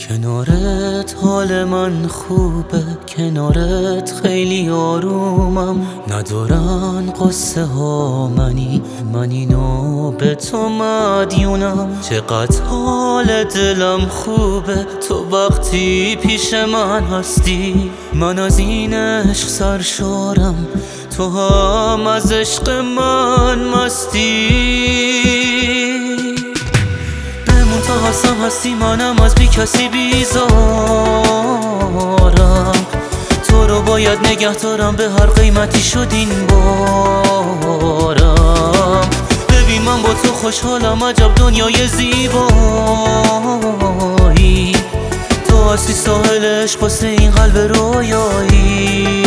کنارت حال من خوبه، کنارت خیلی آرومم. ندارن قصه ها منی، من اینو به تو مدیونم. چقدر حال دلم خوبه تو وقتی پیش من هستی. من از این عشق سرشارم، تو هم از عشق من مستی. تا هستم هستی، منم از بی کسی بیزارم. تو رو باید نگه دارم، به هر قیمتی شد این بارم. ببین من با تو خوشحالم، عجب دنیای زیبایی. تو هستی ساحل عشق واسه این قلب رویایی.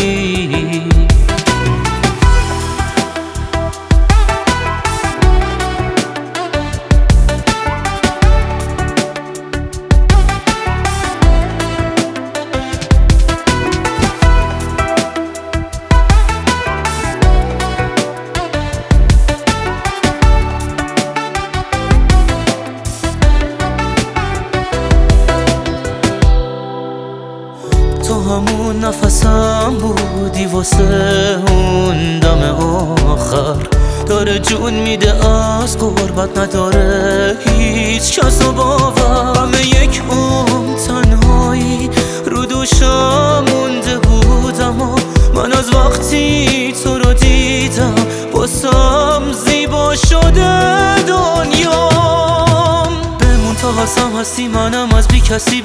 تو همون نفسم بودی واسه اون دم آخر. داره جون میده از غربت، نداره هیچ کس و باور. همه یک تنهایی رو دوشم مونده بودم و من از وقتی تو رو دیدم باسم زیبا شده دنیام. بمون تا هستم هستی، منم از بی کسی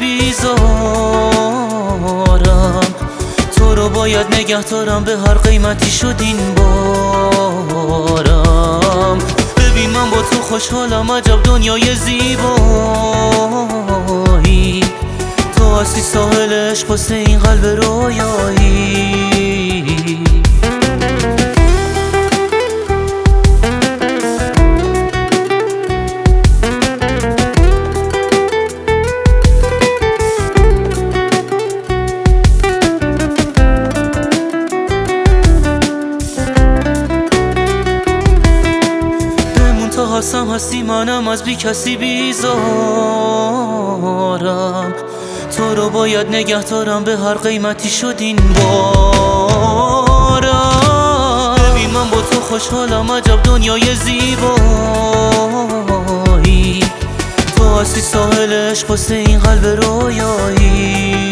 بیزارم. تو رو باید نگه دارم، به هر قیمتی شد این بارم. ببین من با تو خوشحالم، عجب دنیای زیبایی. تو هستی ساحل عشق واسه این قلب رویایی. هستم هستی، منم از بی کسی بیزارم. تو رو باید نگه دارم، به هر قیمتی شد این بارم. ببین من با تو خوشحالم، عجب دنیای زیبایی. تو هستی ساحل عشق واسه این قلب رویایی.